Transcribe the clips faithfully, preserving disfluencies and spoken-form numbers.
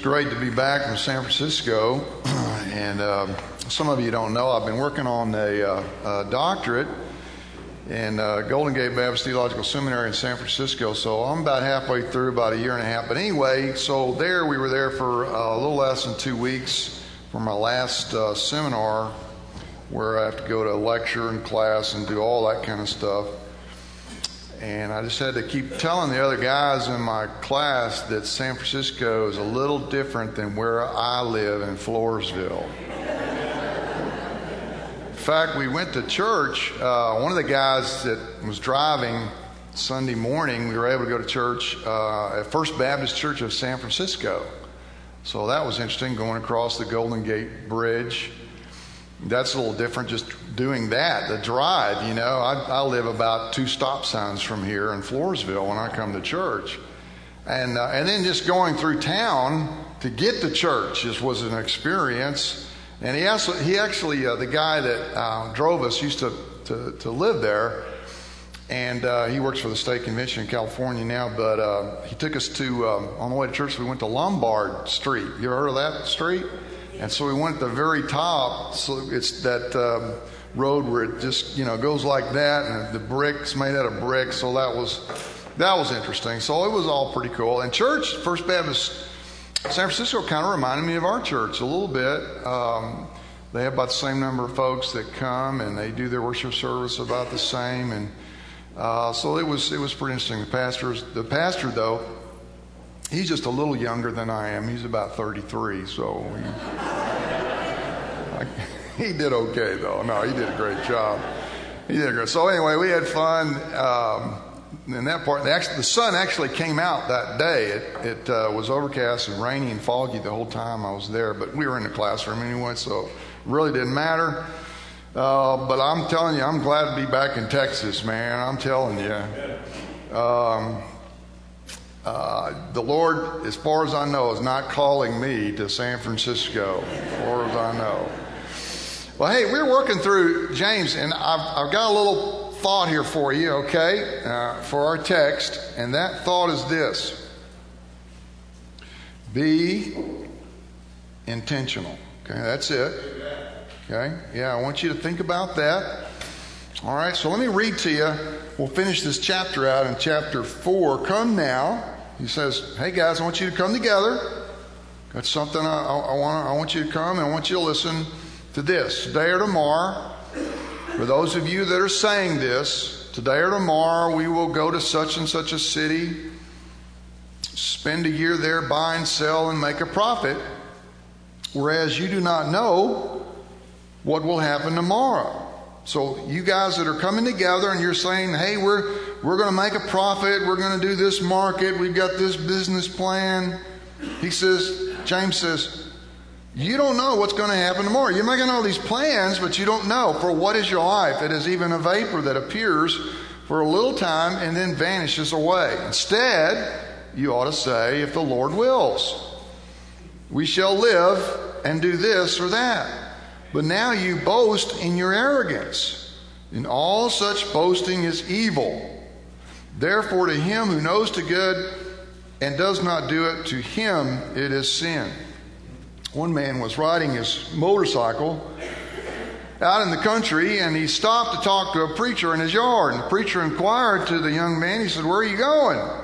great to be back from San Francisco, and uh, some of you don't know, I've been working on a, uh, a doctorate in uh, Golden Gate Baptist Theological Seminary in San Francisco, so I'm about halfway through, about a year and a half. But anyway, so there, we were there for uh, a little less than two weeks for my last uh, seminar, where I have to go to lecture and class and do all that kind of stuff. And I just had to keep telling the other guys in my class that San Francisco is a little different than where I live in Floresville. In fact, we went to church. Uh, one of the guys that was driving Sunday morning, we were able to go to church uh, at First Baptist Church of San Francisco. So that was interesting, going across the Golden Gate Bridge. That's a little different, just doing that, the drive, you know. I, I live about two stop signs from here in Floresville when I come to church. And uh, and then just going through town to get to church just was an experience. And he actually, he actually uh, the guy that uh, drove us used to, to, to live there. And uh, he works for the state convention in California now. But uh, he took us to, um, on the way to church, we went to Lombard Street. You ever heard of that street? And so we went at the very top, so it's that um, road where it just, you know, goes like that, and the bricks made out of bricks, so that was that was interesting. So it was all pretty cool. And church, First Baptist San Francisco, kind of reminded me of our church a little bit. Um, they have about the same number of folks that come, and they do their worship service about the same, and uh, so it was it was pretty interesting. The pastor's the pastor though. He's just a little younger than I am. He's about thirty-three, so he, I, he did okay, though. No, he did a great job. He did a great. So anyway, we had fun. Um, in that part, the, actually, the sun actually came out that day. It, it uh, was overcast and rainy and foggy the whole time I was there, but we were in the classroom anyway, so it really didn't matter. Uh, but I'm telling you, I'm glad to be back in Texas, man. I'm telling you. Um, Uh, the Lord, as far as I know, is not calling me to San Francisco, as far as I know. Well, hey, we're working through James, and I've, I've got a little thought here for you, okay, uh, for our text, and that thought is this. Be intentional. Okay, that's it. Okay, yeah, I want you to think about that. All right, so let me read to you. We'll finish this chapter out in chapter four. Come now. He says, hey guys, I want you to come together. That's something I, I, I want I want you to come, and I want you to listen to this. Today or tomorrow, for those of you that are saying this, today or tomorrow we will go to such and such a city, spend a year there, buy and sell and make a profit, whereas you do not know what will happen tomorrow. So you guys that are coming together and you're saying, hey, we're we're going to make a profit, we're going to do this market, we've got this business plan. He says, James says, you don't know what's going to happen tomorrow. You're making all these plans, but you don't know. For what is your life? It is even a vapor that appears for a little time and then vanishes away. Instead, you ought to say, if the Lord wills, we shall live and do this or that. But now you boast in your arrogance. And all such boasting is evil. Therefore, to him who knows to good and does not do it, to him it is sin. One man was riding his motorcycle out in the country, and he stopped to talk to a preacher in his yard. And the preacher inquired to the young man, he said, where are you going?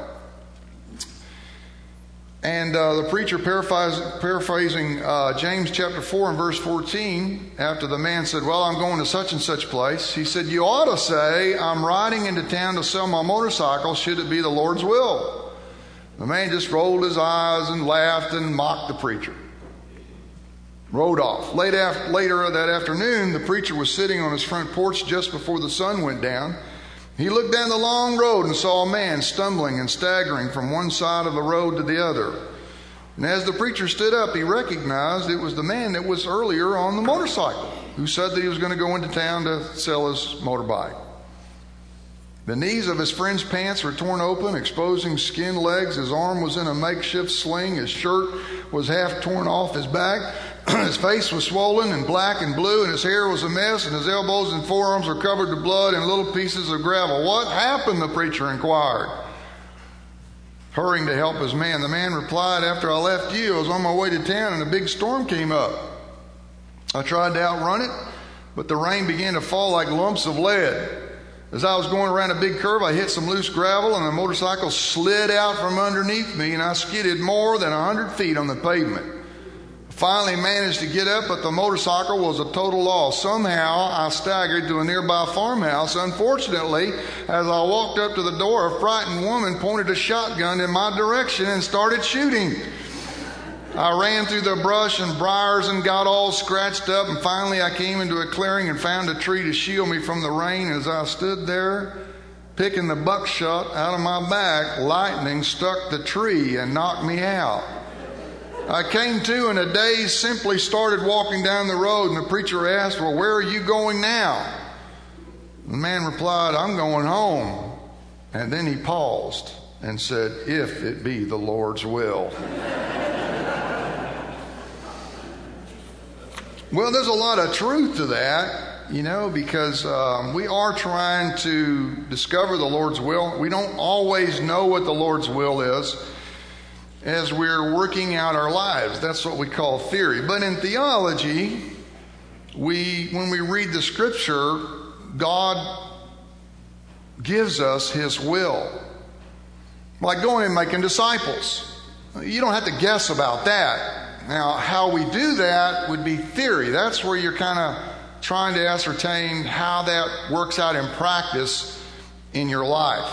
And uh, the preacher paraphrasing uh, James chapter four and verse fourteen, after the man said, well, I'm going to such and such place, he said, you ought to say, I'm riding into town to sell my motorcycle, should it be the Lord's will. The man just rolled his eyes and laughed and mocked the preacher. Rode off. Late after, later that afternoon, the preacher was sitting on his front porch just before the sun went down. He looked down the long road and saw a man stumbling and staggering from one side of the road to the other. And as the preacher stood up, he recognized it was the man that was earlier on the motorcycle, who said that he was going to go into town to sell his motorbike. The knees of his friend's pants were torn open, exposing skinned legs. His arm was in a makeshift sling. His shirt was half torn off his back. His face was swollen and black and blue, and his hair was a mess, and his elbows and forearms were covered with blood and little pieces of gravel. What happened? The preacher inquired. hurrying to help his man. The man replied, "After I left you, I was on my way to town and a big storm came up. I tried to outrun it, but the rain began to fall like lumps of lead. As I was going around a big curve, I hit some loose gravel and the motorcycle slid out from underneath me and I skidded more than a hundred feet on the pavement. Finally managed to get up, but the motorcycle was a total loss. Somehow I staggered to a nearby farmhouse. Unfortunately, as I walked up to the door, a frightened woman pointed a shotgun in my direction and started shooting. I ran through the brush and briars and got all scratched up, and finally I came into a clearing and found a tree to shield me from the rain. As I stood there picking the buckshot out of my back, lightning struck the tree and knocked me out. I came to in a daze, simply started walking down the road, and the preacher asked, "Well, where are you going now?" The man replied, "I'm going home." And then he paused and said, "If it be the Lord's will." Well, there's a lot of truth to that, you know, because um, we are trying to discover the Lord's will. We don't always know what the Lord's will is as we're working out our lives. That's what we call theory. But in theology, we, when we read the scripture, God gives us his will. Like going and making disciples. You don't have to guess about that. Now, how we do that would be theory. That's where you're kind of trying to ascertain how that works out in practice in your life.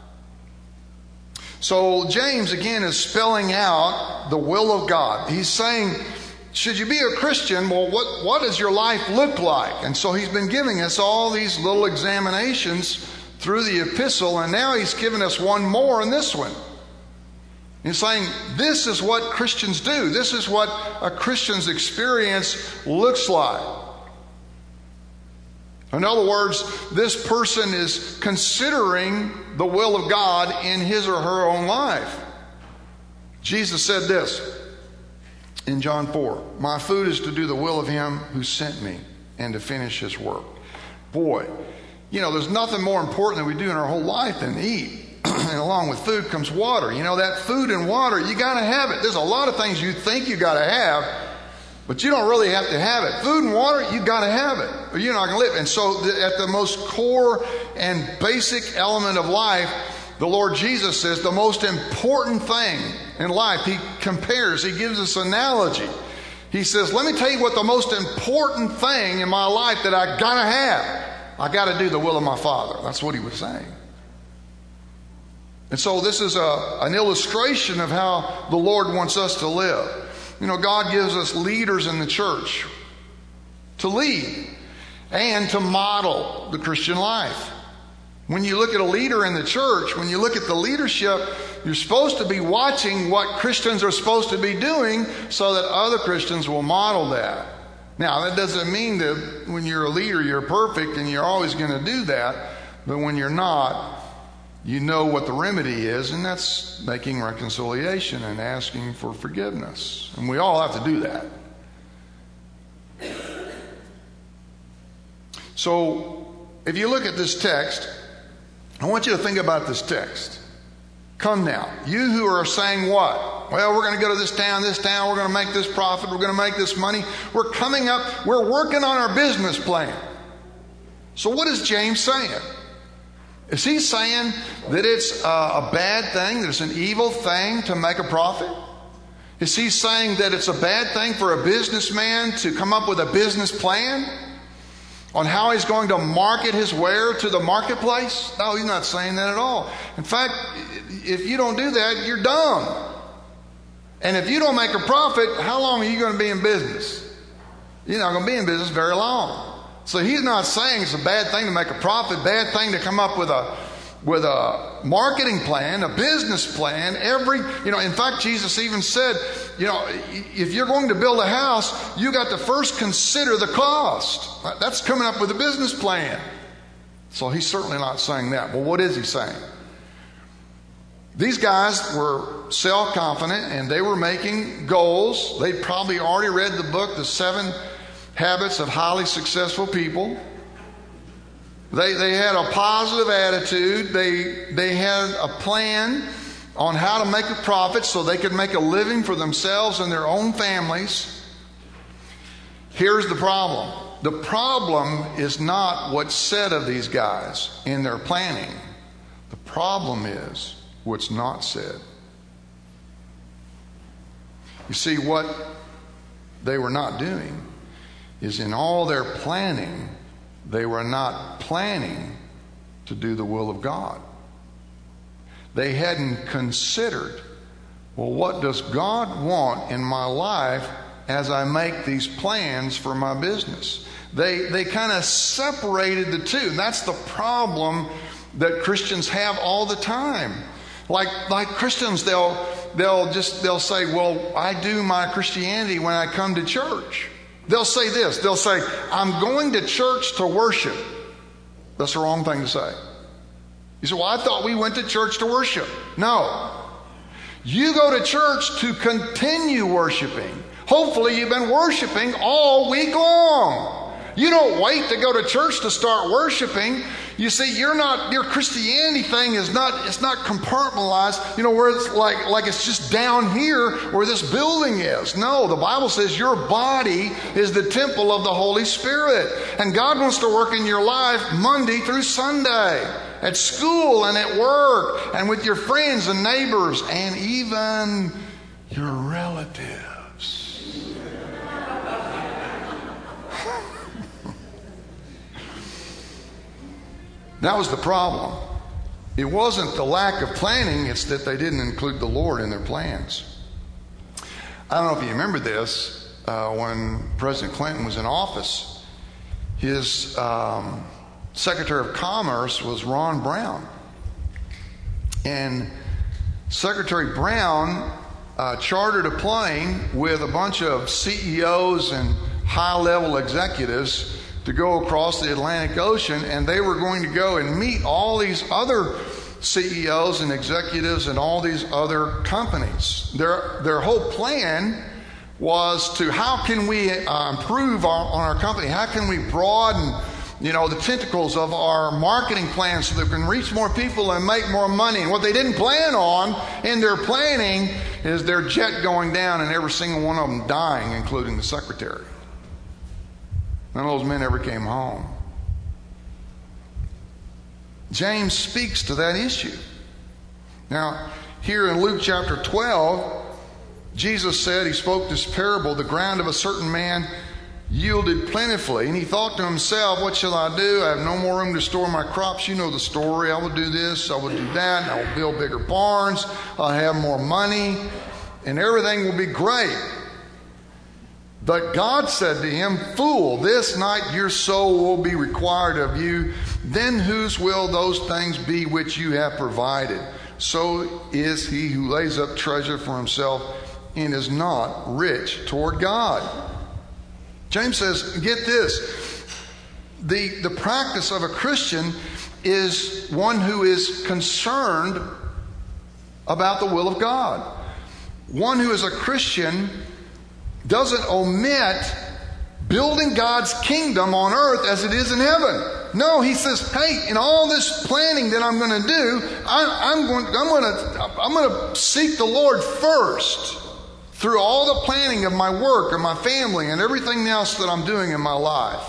So James, again, is spelling out the will of God. He's saying, should you be a Christian, well, what, what does your life look like? And so he's been giving us all these little examinations through the epistle, and now he's given us one more in this one. He's saying, this is what Christians do. This is what a Christian's experience looks like. In other words, this person is considering the will of God in his or her own life. Jesus said this in John four, "My food is to do the will of him who sent me and to finish his work." Boy, you know, there's nothing more important that we do in our whole life than eat. And along with food comes water. You know, that food and water, you got to have it. There's a lot of things you think you got to have, but you don't really have to have it. Food and water, you got to have it, or you're not going to live. And so the, at the most core and basic element of life, the Lord Jesus says the most important thing in life, he compares, he gives us an analogy. He says, let me tell you what the most important thing in my life that I got to have. I got to do the will of my Father. That's what he was saying. And so this is a, an illustration of how the Lord wants us to live. You know, God gives us leaders in the church to lead and to model the Christian life. When you look at a leader in the church, when you look at the leadership, you're supposed to be watching what Christians are supposed to be doing so that other Christians will model that. Now, that doesn't mean that when you're a leader, you're perfect and you're always going to do that. But when you're not, you know what the remedy is, and that's making reconciliation and asking for forgiveness. And we all have to do that. So, if you look at this text, I want you to think about this text. Come now, you who are saying what? Well, we're going to go to this town, this town, we're going to make this profit, we're going to make this money. We're coming up, we're working on our business plan. So what is James saying? Is he saying that it's a bad thing, that it's an evil thing to make a profit? Is he saying that it's a bad thing for a businessman to come up with a business plan on how he's going to market his ware to the marketplace? No, he's not saying that at all. In fact, if you don't do that, you're dumb. And if you don't make a profit, how long are you going to be in business? You're not going to be in business very long. So he's not saying it's a bad thing to make a profit, bad thing to come up with a with a marketing plan, a business plan. Every, you know, in fact, Jesus even said, you know, if you're going to build a house, you got to first consider the cost. That's coming up with a business plan. So he's certainly not saying that. Well, what is he saying? These guys were self-confident and they were making goals. They'd probably already read the book, The Seven Habits of Highly Successful People. They they had a positive attitude. They they had a plan on how to make a profit so they could make a living for themselves and their own families. Here's the problem. The problem is not what's said of these guys in their planning. The problem is what's not said. You see, what they were not doing is in all their planning, they were not planning to do the will of God. They hadn't considered, well, what does God want in my life as I make these plans for my business? They they kind of separated the two. That's the problem that Christians have all the time. Like like Christians, they'll they'll just they'll say, well, I do my Christianity when I come to church. They'll say this. They'll say, I'm going to church to worship. That's the wrong thing to say. You say, well, I thought we went to church to worship. No. You go to church to continue worshiping. Hopefully you've been worshiping all week long. You don't wait to go to church to start worshiping. You see, you're not, your Christianity thing is not, it's not compartmentalized, you know, where it's like, like it's just down here where this building is. No, the Bible says your body is the temple of the Holy Spirit. And God wants to work in your life Monday through Sunday, at school and at work and with your friends and neighbors and even your relatives. That was the problem. It wasn't the lack of planning, it's that they didn't include the Lord in their plans. I don't know if you remember this, uh, when President Clinton was in office, his um, Secretary of Commerce was Ron Brown. And Secretary Brown uh, chartered a plane with a bunch of C E Os and high-level executives to go across the Atlantic Ocean, and they were going to go and meet all these other C E Os and executives and all these other companies. Their their whole plan was to, how can we uh, improve our, on our company? How can we broaden, you know, the tentacles of our marketing plan so that we can reach more people and make more money? And what they didn't plan on in their planning is their jet going down and every single one of them dying, including the secretary. None of those men ever came home. James speaks to that issue. Now, here in Luke chapter twelve, Jesus said, he spoke this parable, the ground of a certain man yielded plentifully. And he thought to himself, what shall I do? I have no more room to store my crops. You know the story. I will do this, I will do that. I will build bigger barns. I'll have more money. And everything will be great. But God said to him, fool, this night your soul will be required of you. Then whose will those things be which you have provided? So is he who lays up treasure for himself and is not rich toward God. James says, get this. The, the practice of a Christian is one who is concerned about the will of God. One who is a Christian doesn't omit building God's kingdom on earth as it is in heaven. No, he says, hey, in all this planning that I'm going to do, I, I'm going, I'm going to, I'm going to seek the Lord first through all the planning of my work and my family and everything else that I'm doing in my life.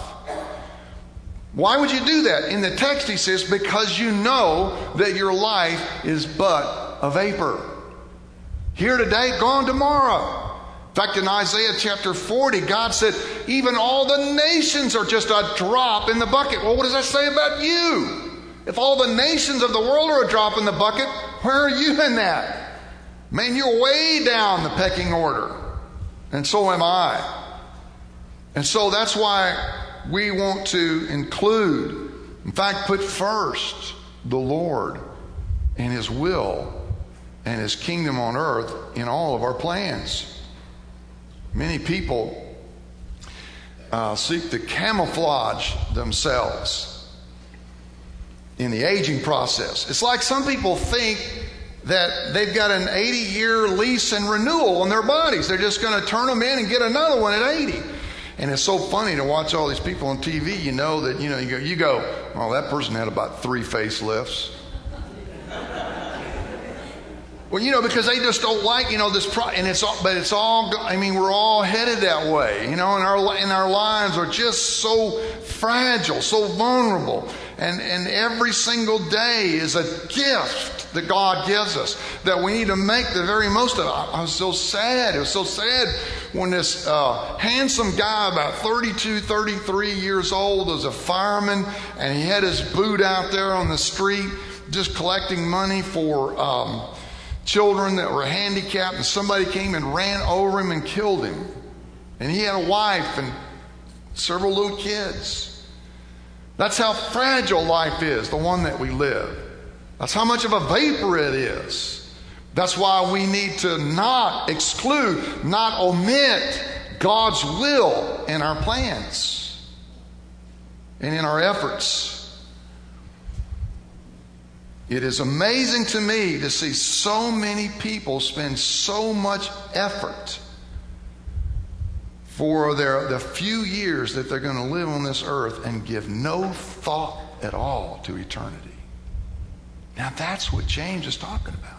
Why would you do that? In the text he says, because you know that your life is but a vapor. Here today, gone tomorrow. In fact, in Isaiah chapter forty, God said, even all the nations are just a drop in the bucket. Well, what does that say about you? If all the nations of the world are a drop in the bucket, where are you in that? Man, you're way down the pecking order. And so am I. And so that's why we want to include, in fact, put first the Lord and His will and His kingdom on earth in all of our plans. Many people uh, seek to camouflage themselves in the aging process. It's like some people think that they've got an eighty-year lease and renewal on their bodies. They're just going to turn them in and get another one at eighty. And it's so funny to watch all these people on T V. You know that, you know, you go, you go, oh, that person had about three facelifts. Well, you know, because they just don't like, you know, this, pro- and it's all, but it's all, I mean, we're all headed that way, you know, and our, and our lives are just so fragile, so vulnerable. And, and every single day is a gift that God gives us that we need to make the very most of it. I, I was so sad. It was so sad when this uh, handsome guy, about thirty-two, thirty-three years old, was a fireman, and he had his boot out there on the street just collecting money for um, children that were handicapped, and somebody came and ran over him and killed him. And he had a wife and several little kids. That's how fragile life is, the one that we live. That's how much of a vapor it is. That's why we need to not exclude, not omit God's will in our plans and in our efforts. It is amazing to me to see so many people spend so much effort for their, the few years that they're going to live on this earth and give no thought at all to eternity. Now that's what James is talking about.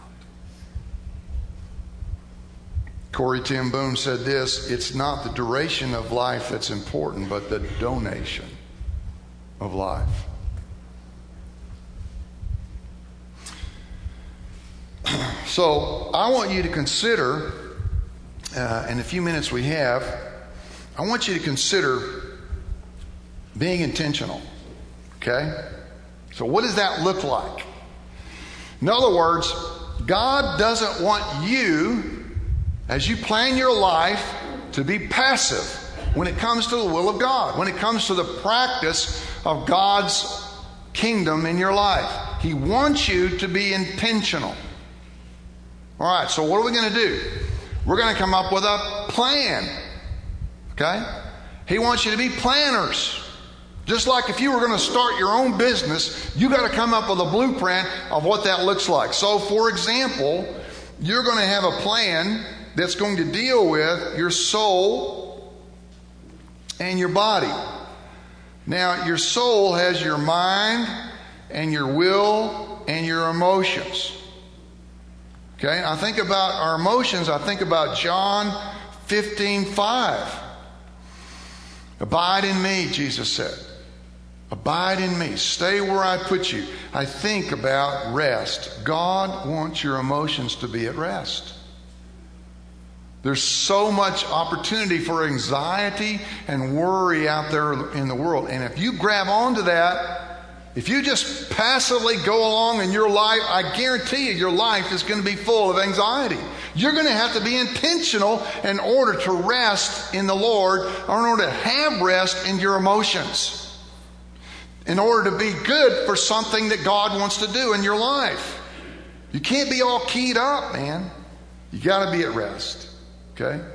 Corrie ten Boom said this: it's not the duration of life that's important, but the donation of life. So I want you to consider, uh, in the few minutes we have, I want you to consider being intentional. Okay? So what does that look like? In other words, God doesn't want you, as you plan your life, to be passive when it comes to the will of God, when it comes to the practice of God's kingdom in your life. He wants you to be intentional. All right, so what are we going to do? We're going to come up with a plan. Okay? He wants you to be planners. Just like if you were going to start your own business, you got to come up with a blueprint of what that looks like. So, for example, you're going to have a plan that's going to deal with your soul and your body. Now, your soul has your mind and your will and your emotions. Okay, I think about our emotions. I think about John fifteen five. Abide in me, Jesus said. Abide in me. Stay where I put you. I think about rest. God wants your emotions to be at rest. There's so much opportunity for anxiety and worry out there in the world. And if you grab onto that, if you just passively go along in your life, I guarantee you your life is going to be full of anxiety. You're going to have to be intentional in order to rest in the Lord, or in order to have rest in your emotions, in order to be good for something that God wants to do in your life. You can't be all keyed up, man. You got to be at rest. Okay?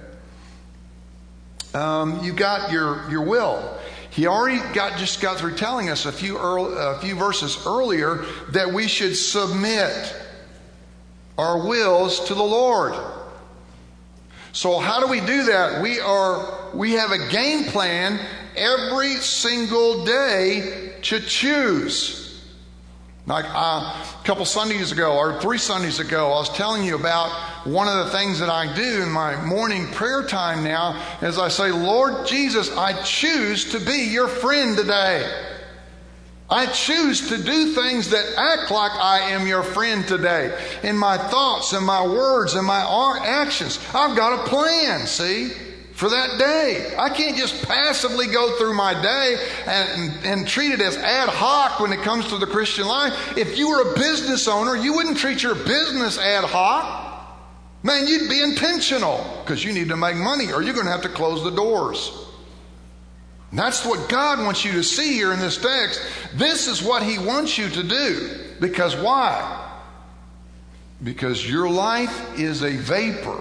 Um, you got your, your will. He already got just got through telling us a few early, a few verses earlier that we should submit our wills to the Lord. So how do we do that? We are we have a game plan every single day to choose. Like uh, a couple Sundays ago, or three Sundays ago, I was telling you about one of the things that I do in my morning prayer time now, is I say, Lord Jesus, I choose to be your friend today. I choose to do things that act like I am your friend today. In my thoughts and my words and my actions, I've got a plan, see, for that day. I can't just passively go through my day and, and, and treat it as ad hoc when it comes to the Christian life. If you were a business owner, you wouldn't treat your business ad hoc. Man, you'd be intentional, because you need to make money or you're going to have to close the doors. And that's what God wants you to see here in this text. This is what He wants you to do. Because why? Because your life is a vapor.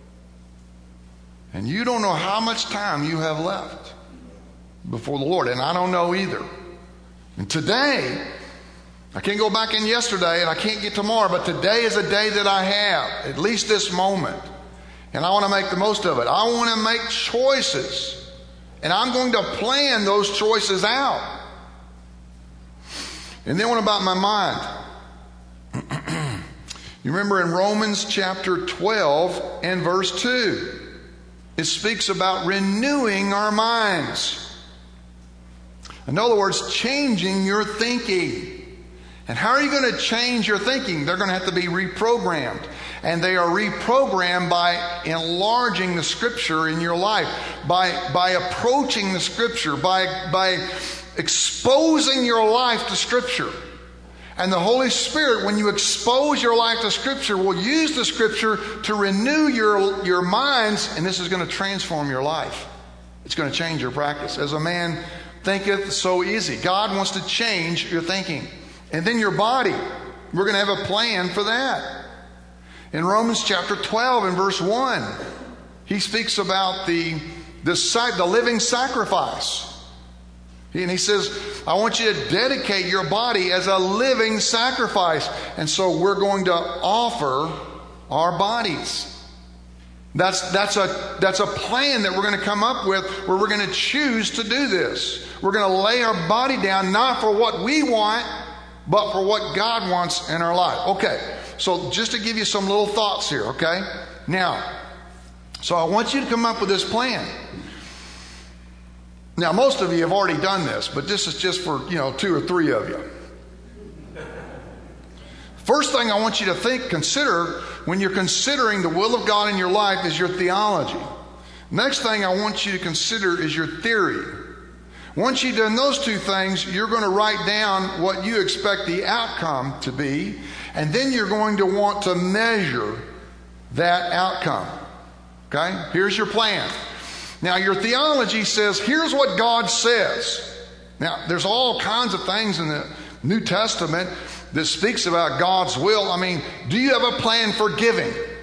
And you don't know how much time you have left before the Lord. And I don't know either. And today, I can't go back in yesterday and I can't get tomorrow, but today is a day that I have, at least this moment. And I want to make the most of it. I want to make choices. And I'm going to plan those choices out. And then what about my mind? You remember in Romans chapter twelve and verse two, it speaks about renewing our minds. In other words, changing your thinking. And how are you going to change your thinking? They're going to have to be reprogrammed. And they are reprogrammed by enlarging the Scripture in your life, by, by approaching the Scripture, by, by exposing your life to Scripture. And the Holy Spirit, when you expose your life to Scripture, will use the Scripture to renew your, your minds, and this is going to transform your life. It's going to change your practice. As a man thinketh, so is he. God wants to change your thinking. And then your body. We're going to have a plan for that. In Romans chapter twelve and verse one, he speaks about the, the, the living sacrifice. And he says, I want you to dedicate your body as a living sacrifice. And so we're going to offer our bodies. That's, that's, a, that's a plan that we're going to come up with where we're going to choose to do this. We're going to lay our body down not for what we want, but for what God wants in our life. Okay, so just to give you some little thoughts here, okay? Now, so I want you to come up with this plan. Now, most of you have already done this, but this is just for, you know, two or three of you. First thing I want you to think, consider when you're considering the will of God in your life is your theology. Next thing I want you to consider is your theory. Once you've done those two things, you're going to write down what you expect the outcome to be, and then you're going to want to measure that outcome. Okay? Here's your plan. Now, your theology says, here's what God says. Now, there's all kinds of things in the New Testament that speaks about God's will. I mean, do you have a plan for giving? I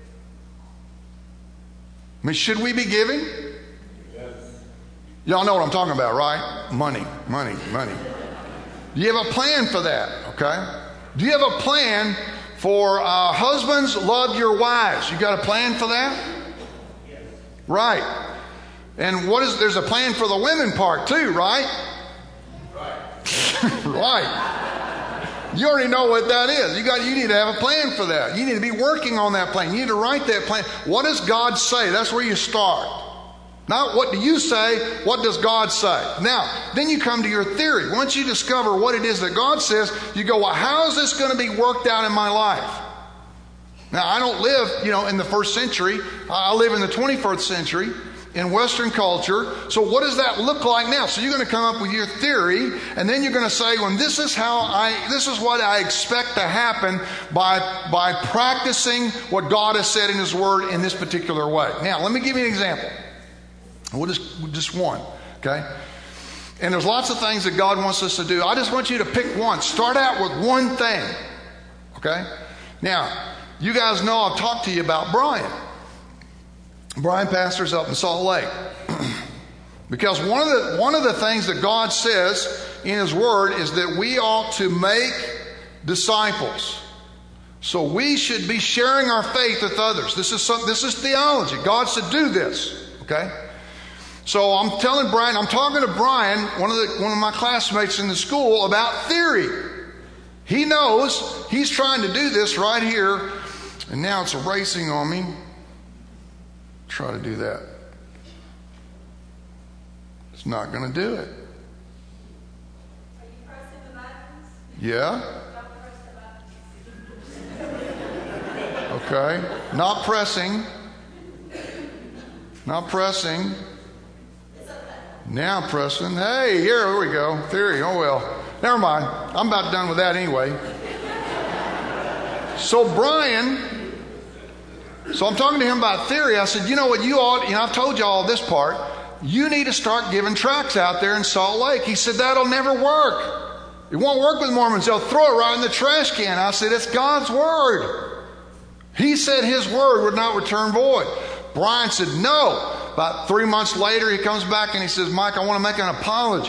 mean, should we be giving? Yes. Y'all know what I'm talking about, right? Money, money, money. Do you have a plan for that? Okay. Do you have a plan for uh, husbands, love your wives? You got a plan for that? Yes. Right. And what is, there's a plan for the women part too, right? Right. Right. You already know what that is. You got, you need to have a plan for that. You need to be working on that plan. You need to write that plan. What does God say? That's where you start. Not what do you say, what does God say? Now, then you come to your theory. Once you discover what it is that God says, you go, well, how is this going to be worked out in my life? Now, I don't live, you know, in the first century. I live in the twenty-first century. In Western culture. So what does that look like now? So you're going to come up with your theory, and then you're going to say, well, this is how I, this is what I expect to happen by, by practicing what God has said in His Word in this particular way. Now, let me give you an example. We'll just, just one, okay? And there's lots of things that God wants us to do. I just want you to pick one. Start out with one thing, okay? Now, you guys know I've talked to you about Brian. Brian pastors up in Salt Lake. Because one of the one of the things that God says in His Word is that we ought to make disciples. So we should be sharing our faith with others. This is some, this is theology. God said do this. Okay? So I'm telling Brian, I'm talking to Brian, one of the one of my classmates in the school, about theory. He knows he's trying to do this right here, and now it's erasing on me. Try to do that. It's not going to do it. Are you pressing the buttons? Yeah. Don't press the buttons. Okay. Not pressing. Not pressing. Now pressing. Hey, here we go. Theory. Oh well. Never mind. I'm about done with that anyway. So Brian. So I'm talking to him about theory. I said, you know what, you ought, you know, I've told you all this part. You need to start giving tracts out there in Salt Lake. He said, that'll never work. It won't work with Mormons. They'll throw it right in the trash can. I said, it's God's Word. He said His Word would not return void. Brian said, no. About three months later, he comes back and he says, Mike, I want to make an apology.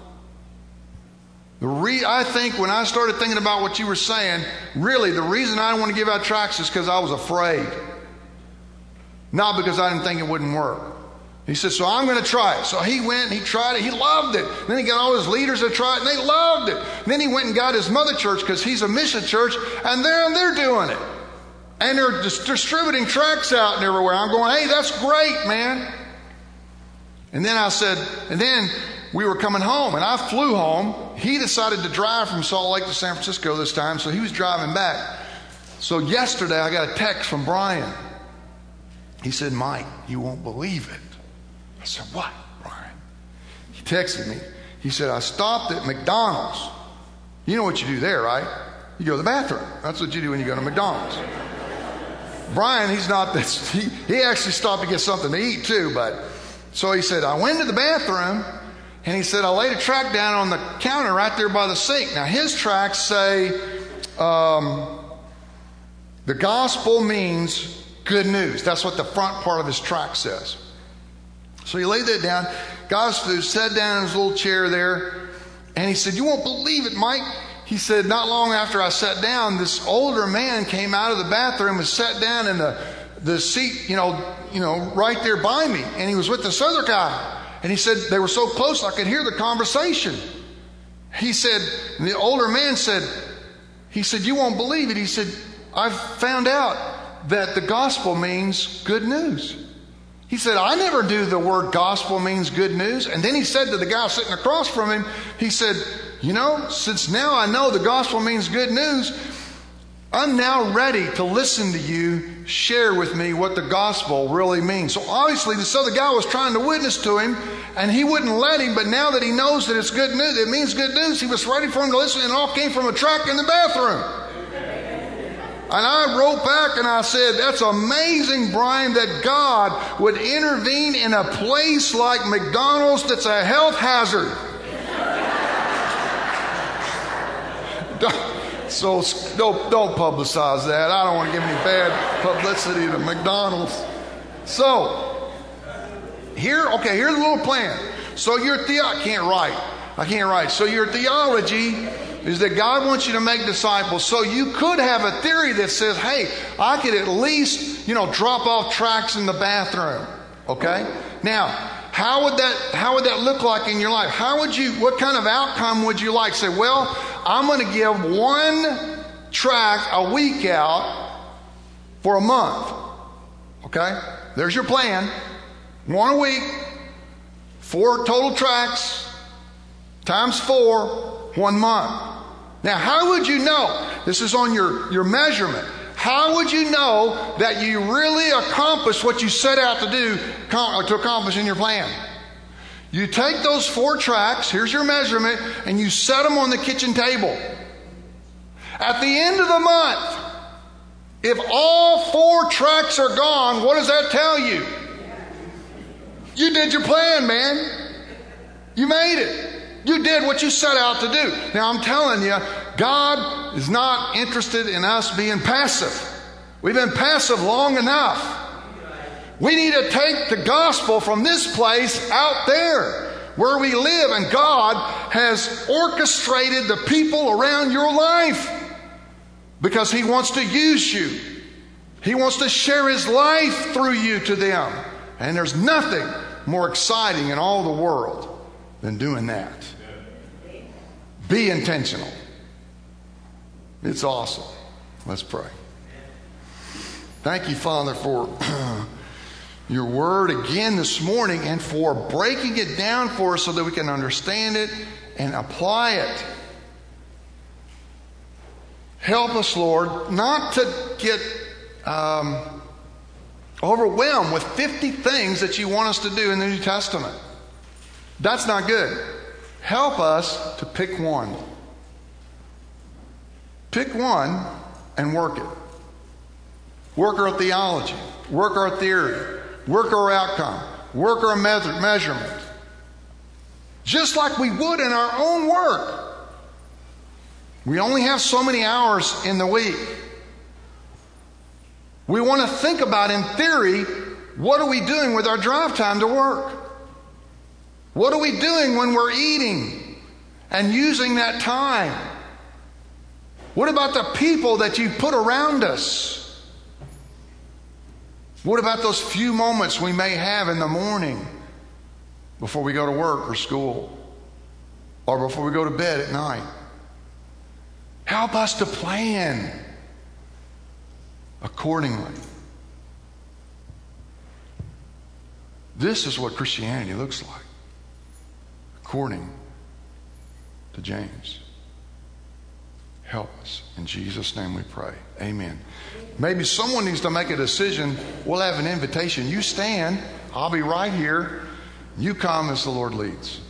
The re- I think when I started thinking about what you were saying, really the reason I didn't want to give out tracts is because I was afraid. Not because I didn't think it wouldn't work. He said, so I'm going to try it. So he went and he tried it. He loved it. Then he got all his leaders to try it, and they loved it. And then he went and got his mother church, because he's a mission church, and they're, they're doing it. And they're just distributing tracts out and everywhere. I'm going, hey, that's great, man. And then I said, and then we were coming home, and I flew home. He decided to drive from Salt Lake to San Francisco this time, so he was driving back. So yesterday I got a text from Brian. He said, Mike, you won't believe it. I said, what, Brian? He texted me. He said, I stopped at McDonald's. You know what you do there, right? You go to the bathroom. That's what you do when you go to McDonald's. Brian, he's not this. He, he actually stopped to get something to eat too, but so he said, I went to the bathroom, and he said, I laid a tract down on the counter right there by the sink. Now, his tracts say, um, the gospel means good news. That's what the front part of his tract says. So he laid that down, got his food, sat down in his little chair there, and he said, you won't believe it, Mike. He said, not long after I sat down, this older man came out of the bathroom and sat down in the, the seat, you know, you know, right there by me. And he was with this other guy. And he said, they were so close I could hear the conversation. He said, the older man said, he said, you won't believe it. He said, I've found out that the gospel means good news. He said, I never knew the word gospel means good news. And then he said to the guy sitting across from him, he said, you know, since now I know the gospel means good news, I'm now ready to listen to you share with me what the gospel really means. So obviously this other guy was trying to witness to him, and he wouldn't let him, but now that he knows that it's good news, it means good news, he was ready for him to listen, and it all came from a tract in the bathroom. And I wrote back and I said, that's amazing, Brian, that God would intervene in a place like McDonald's that's a health hazard. So don't, don't publicize that. I don't want to give any bad publicity to McDonald's. So, here, okay, here's a little plan. So your the I can't write. I can't write. So your theology is that God wants you to make disciples. So you could have a theory that says, hey, I could at least, you know, drop off tracts in the bathroom. Okay? Now, how would that how would that look like in your life? How would you what kind of outcome would you like? Say, well, I'm going to give one tract a week out for a month. Okay? There's your plan. One a week, four total tracts, times four, one month. Now, how would you know? This is on your, your measurement. How would you know that you really accomplished what you set out to do, to accomplish in your plan? You take those four tracts, here's your measurement, and you set them on the kitchen table. At the end of the month, if all four tracts are gone, what does that tell you? You did your plan, man. You made it. You did what you set out to do. Now, I'm telling you, God is not interested in us being passive. We've been passive long enough. We need to take the gospel from this place out there where we live, and God has orchestrated the people around your life because He wants to use you. He wants to share His life through you to them. And there's nothing more exciting in all the world than doing that. Be intentional. It's awesome. Let's pray. Thank you, Father, for your word again this morning and for breaking it down for us so that we can understand it and apply it. Help us, Lord, not to get um, overwhelmed with fifty things that you want us to do in the New Testament. That's not good. Help us to pick one. Pick one and work it. Work our theology. Work our theory. Work our outcome. Work our method, measurement. Just like we would in our own work. We only have so many hours in the week. We want to think about, in theory, what are we doing with our drive time to work? What are we doing when we're eating and using that time? What about the people that you put around us? What about those few moments we may have in the morning before we go to work or school or before we go to bed at night? Help us to plan. accordingly. This is what Christianity looks like, according to James. Help us. In Jesus' name we pray. Amen. Maybe someone needs to make a decision. We'll have an invitation. You stand. I'll be right here. You come as the Lord leads.